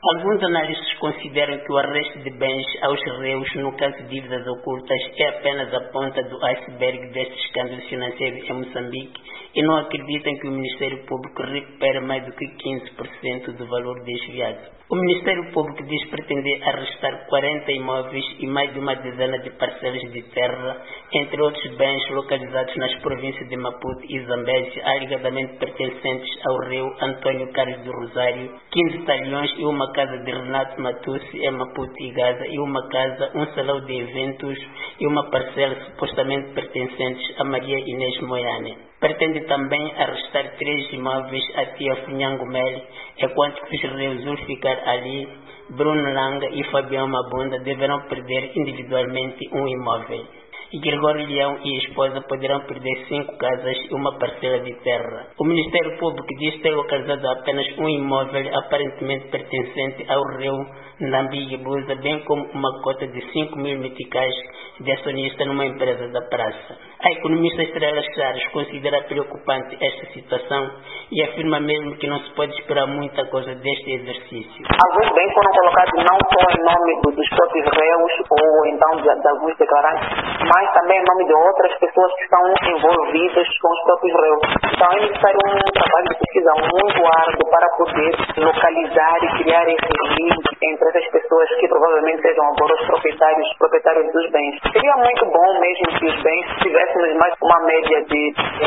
Alguns analistas consideram que o arresto de bens aos réus no caso de dívidas ocultas é apenas a ponta do iceberg deste escândalo financeiro em Moçambique e não acreditam que o Ministério Público recupere mais do que 15% do valor desviado. O Ministério Público diz pretender arrestar 40 imóveis e mais de uma dezena de parcelas de terra, entre outros bens localizados nas províncias de Maputo e Zambésia, alegadamente pertencentes ao réu Antônio Carlos do Rosário, 15 talhões e uma casa de Renato Matussi em Maputo e Gaza, e uma casa, um salão de eventos e uma parcela supostamente pertencentes a Maria Inês Moiane. Pretende também arrestar 3 imóveis a tia Funhango Meli, enquanto que os réus Zulficar Ali, Bruno Langa e Fabião Mabunda deverão perder individualmente um imóvel. E Gregório Leão e a esposa poderão perder 5 casas e uma parcela de terra. O Ministério Público diz ter localizado apenas um imóvel aparentemente pertencente ao réu Nambi Guebuza, bem como uma cota de 5 mil meticais de acionista numa empresa da praça. A economista Estrela Chaves considera preocupante esta situação e afirma mesmo que não se pode esperar muita coisa deste exercício. Alguns bens foram colocados não só em nome dos próprios réus ou então de alguns declarantes, mas também em nome de outras pessoas que estão envolvidas com os próprios réus. Então é necessário um trabalho de pesquisa muito árduo para poder localizar e criar esses links entre essas pessoas que provavelmente sejam agora os proprietários dos bens. Seria muito bom mesmo que os bens tivéssemos mais uma média de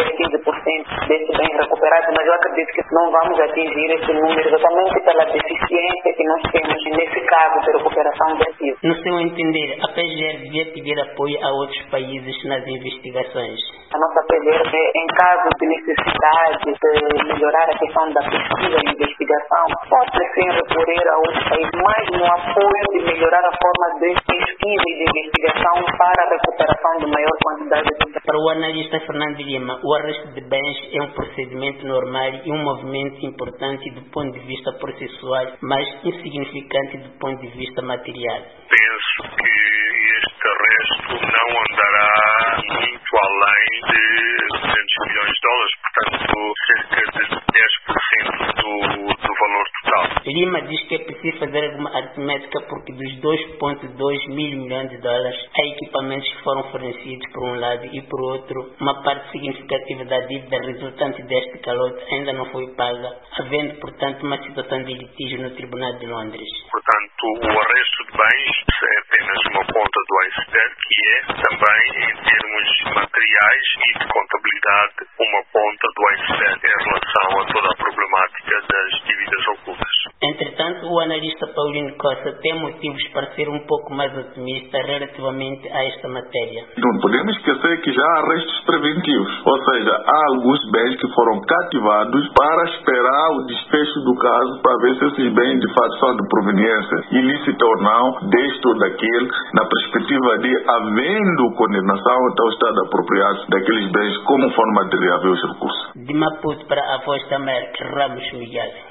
15% desses bens recuperados, mas eu acredito que não vamos atingir esse número exatamente pela deficiência que nós temos nesse caso de recuperação de ativos. No seu entender, a PGR devia pedir apoio a outros países nas investigações? A nossa PGR, em caso de necessidade de melhorar a questão da pesquisa e investigação, pode sim recorrer a outros países, mas no apoio de melhorar a forma de pesquisa e de investigação para a recuperação de maior quantidade de bens. Para o analista Fernando Lima, o arresto de bens é um procedimento normal e um movimento importante do ponto de vista processual, mas insignificante do ponto de vista material. Penso que este arresto não andará muito além de 200 milhões de dólares, portanto cerca de 10% do valor total. Lima diz que é preciso fazer alguma aritmética porque dos 2,2 mil milhões de dólares há equipamentos que foram fornecidos por um lado e por outro, uma parte significativa da dívida resultante deste calote ainda não foi paga, havendo portanto uma situação de litígio no Tribunal de Londres. Portanto, o arresto de bens é apenas uma ponta do iceberg, que é também, em termos materiais e de contabilidade, uma ponta do iceberg em relação a toda a problemática das dívidas ocultas. Entretanto, o analista Paulino Costa tem motivos para ser um pouco mais otimista relativamente a esta matéria. Não podemos esquecer que já há arrestos preventivos, ou seja, há alguns bens que foram cativados para esperar o desfecho do caso para ver se esses bens de fato são de proveniência ilícita ou não, deste ou daquele, na perspectiva de, havendo condenação, então o Estado apropriar-se daqueles bens como forma de reaver os recursos. De Maputo para a Voz da América, Ramos Miguel.